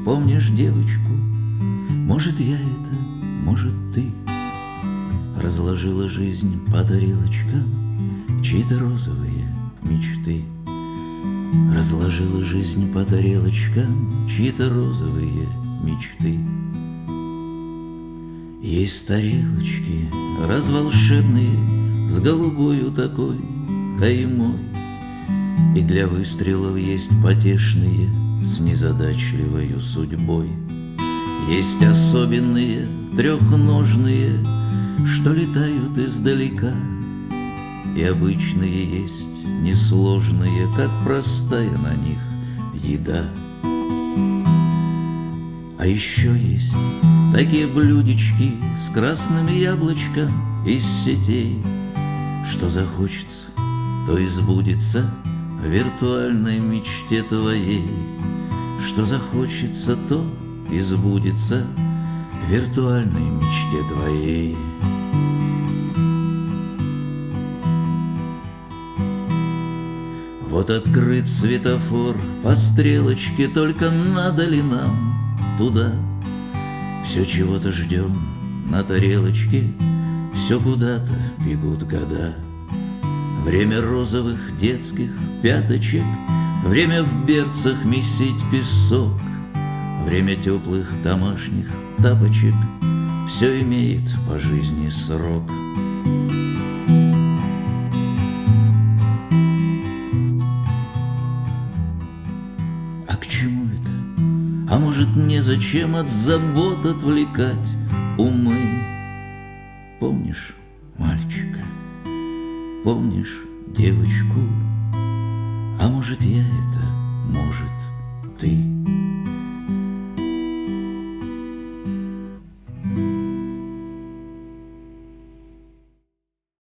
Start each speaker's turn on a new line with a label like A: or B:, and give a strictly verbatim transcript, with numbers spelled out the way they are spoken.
A: помнишь девочку? Может, я это, может, ты. Разложила жизнь по тарелочкам чьи-то розовые мечты. Разложила жизнь по тарелочкам чьи-то розовые мечты. Есть тарелочки разволшебные с голубою такой каймой, и для выстрелов есть потешные с незадачливою судьбой. Есть особенные трехножные, что летают издалека, и обычные есть несложные, как простая на них еда. А еще есть такие блюдечки с красным яблочком из сетей, что захочется, то и сбудется в виртуальной мечте твоей. Что захочется, то и сбудется в виртуальной мечте твоей. Вот открыт светофор по стрелочке, только надо ли нам туда? Все чего-то ждем на тарелочке, все куда-то бегут года. Время розовых детских пяточек, время в берцах месить песок, время теплых домашних тапочек, все имеет по жизни срок. А к чему это? А может, незачем от забот отвлекать умы? Помнишь мальчика? Помнишь девочку? А может, я это, может, ты?